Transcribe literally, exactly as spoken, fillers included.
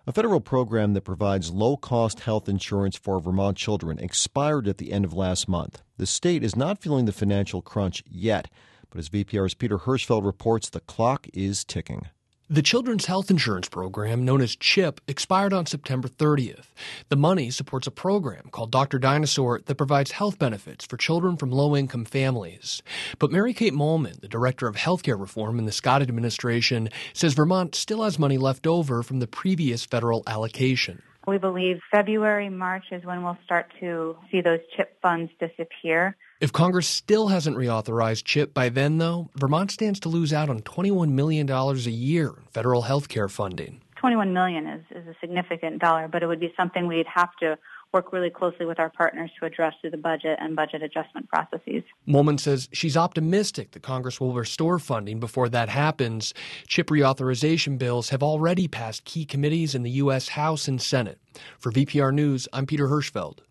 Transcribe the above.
A federal program that provides low-cost health insurance for Vermont children expired at the end of last month. The state is not feeling the financial crunch yet, but as V P R's Peter Hirschfeld reports, the clock is ticking. The Children's Health Insurance Program, known as CHIP, expired on September thirtieth. The money supports a program called Doctor Dinosaur that provides health benefits for children from low-income families. But Mary Kate Mollman, the Director of Healthcare Reform in the Scott administration, says Vermont still has money left over from the previous federal allocation. We believe February, March is when we'll start to see those CHIP funds disappear. If Congress still hasn't reauthorized CHIP by then, though, Vermont stands to lose out on twenty-one million dollars a year in federal health care funding. twenty-one million dollars is, is a significant dollar, but it would be something we'd have to work really closely with our partners to address through the budget and budget adjustment processes. Mollman says she's optimistic that Congress will restore funding before that happens. CHIP reauthorization bills have already passed key committees in the U S House and Senate. For V P R News, I'm Peter Hirschfeld.